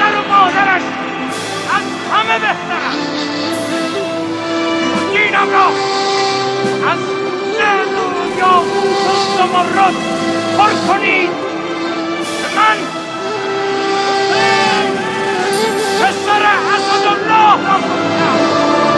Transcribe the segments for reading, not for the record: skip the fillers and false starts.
پدر و مادرش از همه بهتر است. دینم را از زرد و یاقوت و زمرد پر کنید که من پسر اسدالله را کشتم.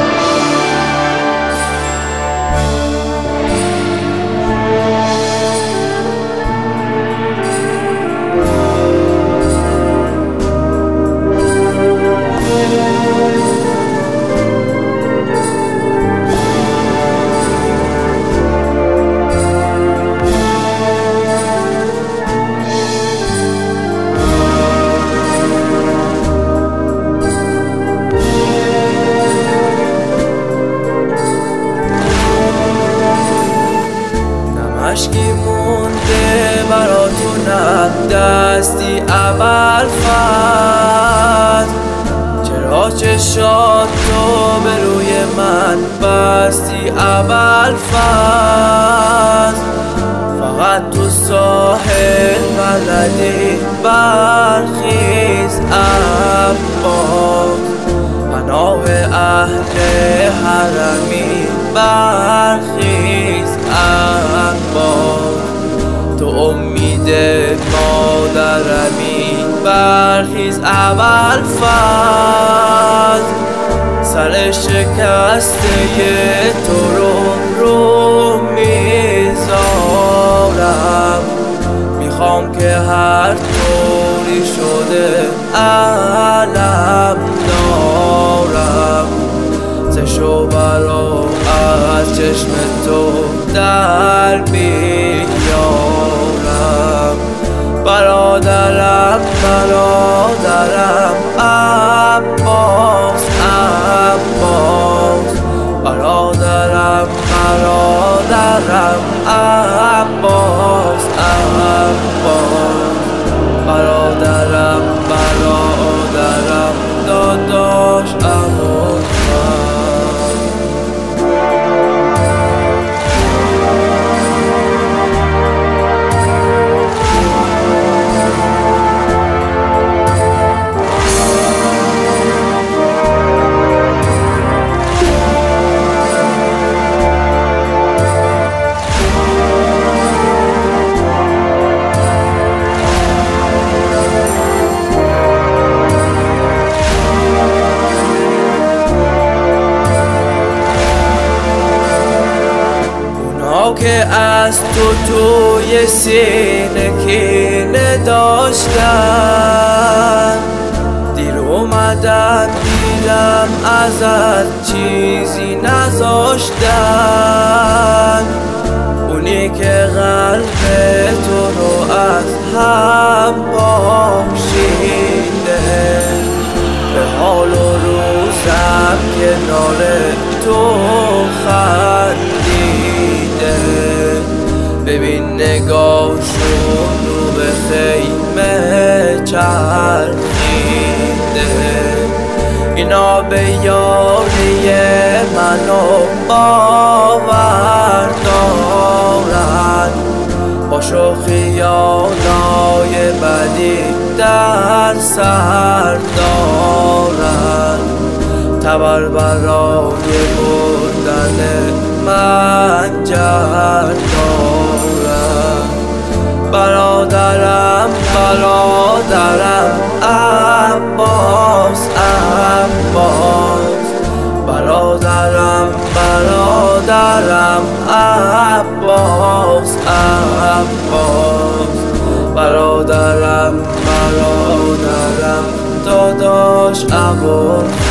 عشقی مونده براتونم دستی اول فت، چرا چشاتو به روی من بستی اول فت. فقط تو ساحل بلدی برخیز عباس، پناه اهل حرمی برخیز عباس. تو امید مادرمی برخیز اول فضل، سر شکسته تو رو میذارم. میخوام که هر طوری شده علم دارم، زشو برا از چشم تو در بیارم. برادرم برادرم عباس عباس، برادرم برادرم عباس عباس، برادرم برادرم داداش عباس. که از تو توی سینه کینه داشتن، دیر اومدن دیدم ازت چیزی نذاشتن. اونی که قلب تو رو از هم پاشیده، به حال و روزم کنار تو خندیده. ببین نگاهشون رو به خیمه چرخیده، اینا به یاری منو باور دارن، با شوخیانای بدی در سر دارن. تبر برای بردن منجر دارم. برادرم برادرم عباس عباس، برادرم برادرم عباس عباس، برادرم برادرم داداش عباس.